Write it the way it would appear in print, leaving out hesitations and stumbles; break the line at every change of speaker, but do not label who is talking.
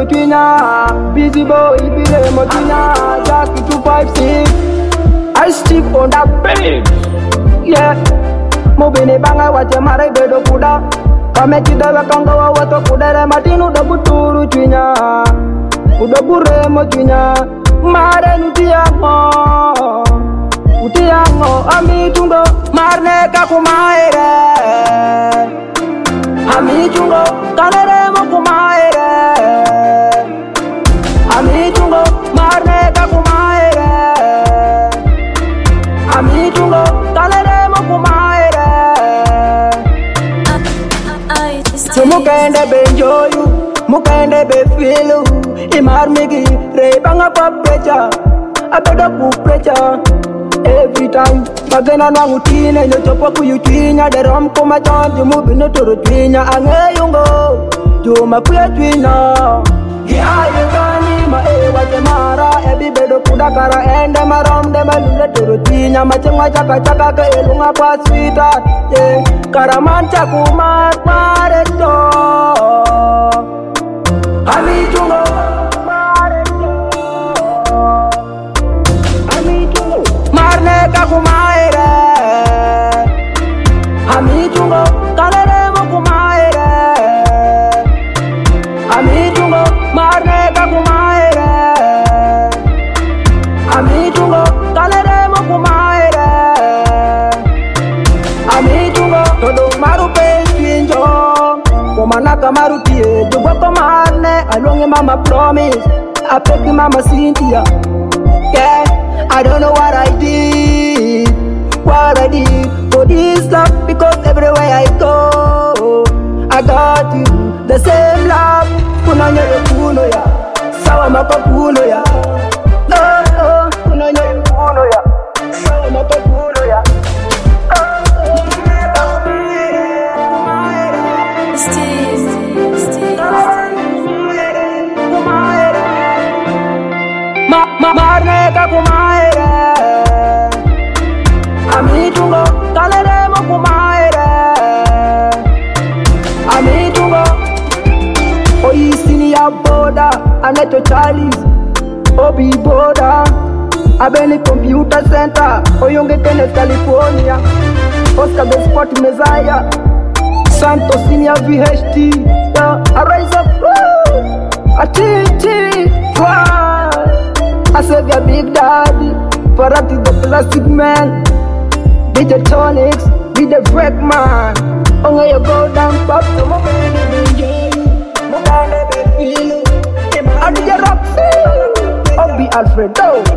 turu twinya. Busy boy, bile mo twinya. Jackie 256. I stick on that beat. Yeah. Mubini banga wache mare bedo kuda. Kame chidawe konga wa wato kudere matinu dobu turu twinya. Udobu remo twinya. Mare nutiyango. Utiyango amitungo. Marne kakumaire. Amitungo kaneremo kumaire. Amitungo marne kakumaire. Amitungo kaneremo kumaire. So mukende benjoyu, mukende befilu. Imar migi rebanga pa precha, abedo ku precha. Every time, magana na ngutine nyochopo kuyutinya derom kuma chonji mubino turu twinya angeyungo juma kuya twinya Gani ma wache mara ebi bedo kudakara ende marom de malule turu twinya machengwa chaka chaka ke elunga kwa sweetheart karaman chakumar pareto amitungo kumaire amitungo kaleremo kumaire amitungo marne kumaire amitungo kaleremo kumaire amitungo todo maru penjo komanaka marutie duboko marne alonge mama promise apeki mama Cynthia yeah I don't know what I did for this love because everywhere I go, I got you, the same love. Kunanya kuno ya, sawa makapuno ya. Oh, kunanya kuno ya, sawa makapuno ya. Marne kumaire amitungo kaleremo kumaire amitungo oisini ya boda aneto Charles obi boda abeni computer center oyonge Kenneth California Oscar the Sport Messiah Santos Senior VHT Arise up Atiti I said your big daddy, Farati the plastic man, DJ Tonics, be the freak man. Only you go down, pop the moment you enjoy. Mukande be feel, I do your rock, I'll be Alfredo.